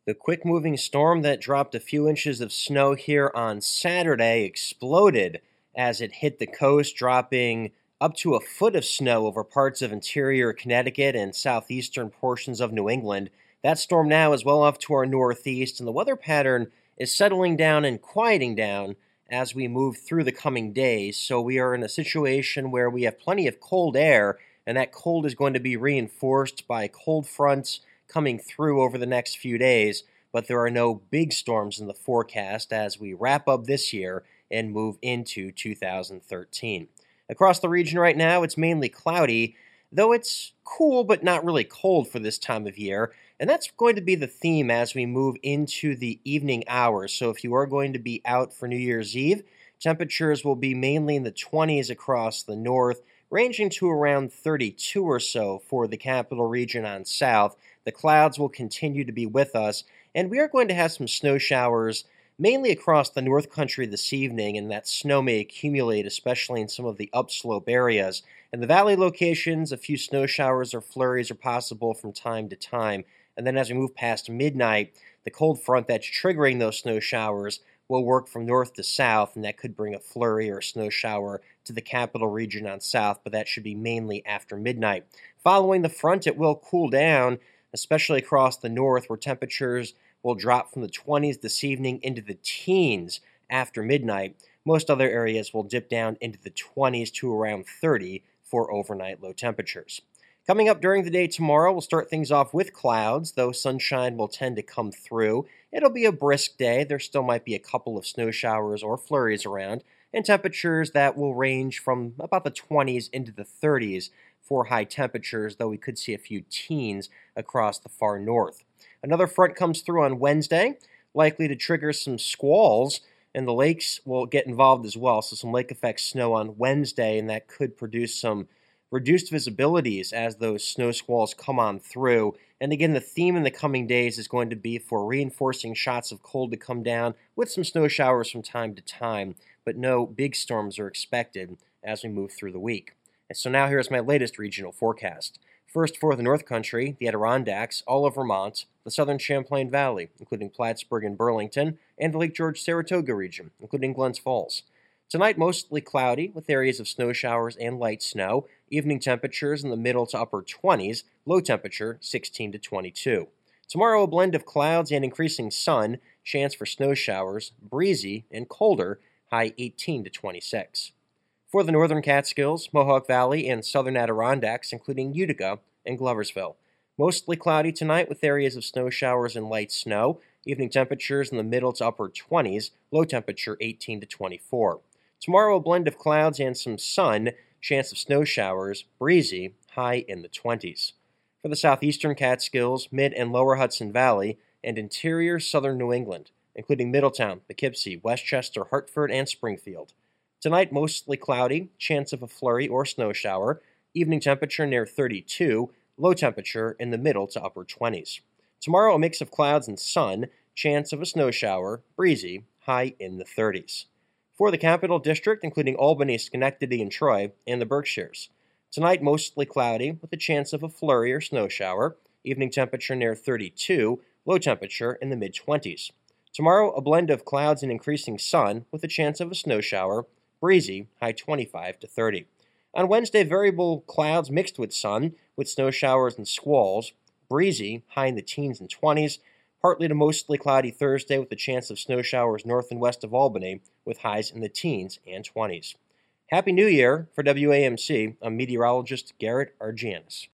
The quick-moving storm that dropped a few inches of snow here on Saturday exploded as it hit the coast, dropping up to a foot of snow over parts of interior Connecticut and southeastern portions of New England. That storm now is well off to our northeast, and the weather pattern is settling down and quieting down as we move through the coming days. So we are in a situation where we have plenty of cold air, and that cold is going to be reinforced by cold fronts coming through over the next few days, but there are no big storms in the forecast as we wrap up this year and move into 2013. Across the region right now, it's mainly cloudy, though it's cool but not really cold for this time of year, and that's going to be the theme as we move into the evening hours. So if you are going to be out for New Year's Eve, temperatures will be mainly in the 20s across the north, ranging to around 32 or so for the capital region on south. The clouds will continue to be with us, and we are going to have some snow showers mainly across the North Country this evening, and that snow may accumulate, especially in some of the upslope areas. In the valley locations, a few snow showers or flurries are possible from time to time, and then as we move past midnight, the cold front that's triggering those snow showers will work from north to south, and that could bring a flurry or a snow shower to the capital region on south, but that should be mainly after midnight. Following the front, it will cool down, especially across the north, where temperatures will drop from the 20s this evening into the teens after midnight. Most other areas will dip down into the 20s to around 30 for overnight low temperatures. Coming up during the day tomorrow, we'll start things off with clouds, though sunshine will tend to come through. It'll be a brisk day. There still might be a couple of snow showers or flurries around, and temperatures that will range from about the 20s into the 30s for high temperatures, though we could see a few teens across the far north. Another front comes through on Wednesday, likely to trigger some squalls, and the lakes will get involved as well. So some lake effect snow on Wednesday, and that could produce some reduced visibilities as those snow squalls come on through. And again, the theme in the coming days is going to be for reinforcing shots of cold to come down with some snow showers from time to time, but no big storms are expected as we move through the week. And so now here's my latest regional forecast. First, for the North Country, the Adirondacks, all of Vermont, the southern Champlain Valley, including Plattsburgh and Burlington, and the Lake George-Saratoga region, including Glens Falls. Tonight, mostly cloudy, with areas of snow showers and light snow. Evening temperatures in the middle to upper 20s, low temperature 16 to 22. Tomorrow, a blend of clouds and increasing sun, chance for snow showers, breezy and colder, high 18 to 26. For the northern Catskills, Mohawk Valley, and southern Adirondacks, including Utica and Gloversville. Mostly cloudy tonight with areas of snow showers and light snow. Evening temperatures in the middle to upper 20s, low temperature 18 to 24. Tomorrow, a blend of clouds and some sun, chance of snow showers, breezy, high in the 20s. For the southeastern Catskills, mid and lower Hudson Valley, and interior southern New England, including Middletown, Poughkeepsie, Westchester, Hartford, and Springfield. Tonight, mostly cloudy, chance of a flurry or snow shower. Evening temperature near 32, low temperature in the middle to upper 20s. Tomorrow, a mix of clouds and sun, chance of a snow shower, breezy, high in the 30s. For the Capital District, including Albany, Schenectady, and Troy, and the Berkshires. Tonight, mostly cloudy, with a chance of a flurry or snow shower. Evening temperature near 32, low temperature in the mid-20s. Tomorrow, a blend of clouds and increasing sun, with a chance of a snow shower, breezy, high 25 to 30. On Wednesday, variable clouds mixed with sun, with snow showers and squalls, breezy, high in the teens and 20s. Partly to mostly cloudy Thursday with a chance of snow showers north and west of Albany, with highs in the teens and 20s. Happy New Year! For WAMC, I'm meteorologist Garrett Argianis.